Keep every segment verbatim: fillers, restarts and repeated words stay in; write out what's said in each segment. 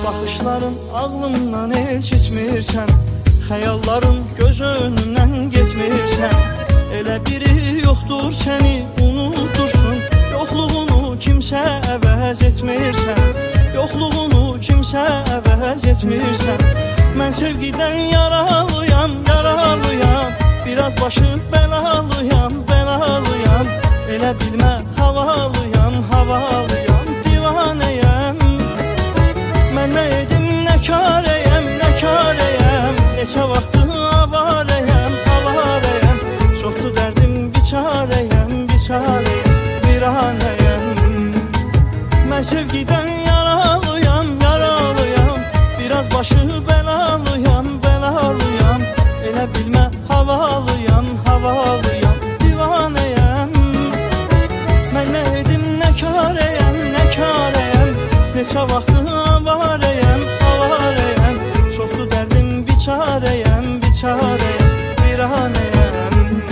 Baxışların ağlımdan heç etmirsən, xəyalların göz önündən getmirsən. Elə biri yoxdur səni unutursun, yoxluğunu kimsə əvəz etmirsən, yoxluğunu kimsə əvəz etmirsən. Mən sevgidən yaralıyam, yaralıyam, biraz başı bəlalıyam, bəlalıyam. Elə bilmə havalıyam, havalıyam, divanəyəm. Mən nə edim, nə karəyəm, nə karəyəm, neçə vaxtı avarəyəm, avarəyəm. Çoxdur dərdim, biçarəyəm, biçarəyəm, viranəyəm. Mən sevgidən yaralıyam, yaralıyam, biraz başı bəlalıyam, bəlalıyam. Elə bilmə havalıyam, havalıyam, divanəyəm. Mən nə edim, nə karəyəm, nə karəyəm, neçə vaxtı avarəyəm, avarəyəm. Çoxdur dərdim, biçarəyəm, biçarəyəm, viranəyəm.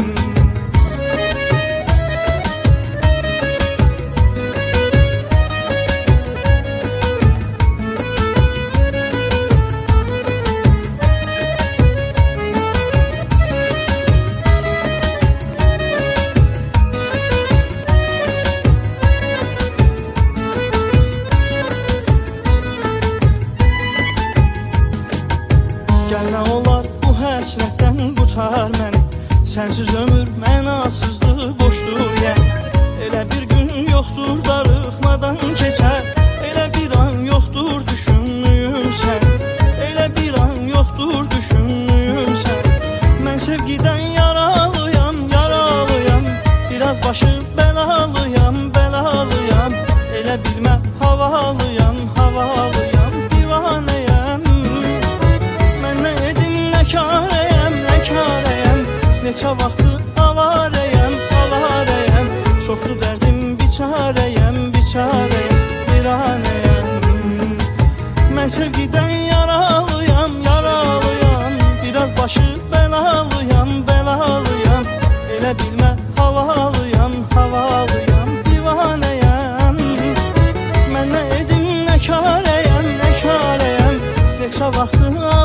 Gəl nə olar bu həsrətdən qutar məni, sənsiz ömür mənasızdır, boşdur yəni. Elə bir gün yoxdur darıxmadan keçər, elə bir an yoxdur düşünmüyüm sən, elə bir an yoxdur düşünmüyüm sən. Mən sevgidən yaralıyam, yaralıyam, biraz başı bəlalıyam, bəlalıyam. Elə bilmə havalıyam, havalıyam, divanəyəm. Karəyəm, nə karəyəm, neçə vaxtı avarəyəm, avarəyəm. Çoxdur dərdim, biçarəyəm, biçarəyəm, viranəyəm. Mən sevgidən yaralıyam, yaralıyam, biraz başı bəlalıyam, bəlalıyam. Elə bilmə havalıyam, havalıyam, divanəyəm. Mən nə edim, nə karəyəm, nə karəyəm, neçə vaxtı